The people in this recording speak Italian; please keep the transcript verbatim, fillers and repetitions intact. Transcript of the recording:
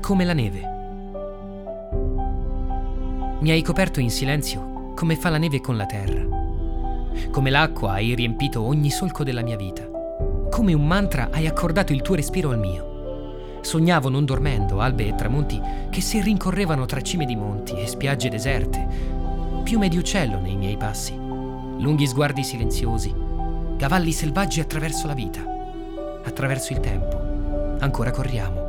come la neve. Mi hai coperto in silenzio come fa la neve con la terra. Come l'acqua hai riempito ogni solco della mia vita. Come un mantra hai accordato il tuo respiro al mio. Sognavo non dormendo albe e tramonti che si rincorrevano tra cime di monti e spiagge deserte, piume di uccello nei miei passi, lunghi sguardi silenziosi, cavalli selvaggi attraverso la vita, attraverso il tempo. Ancora corriamo.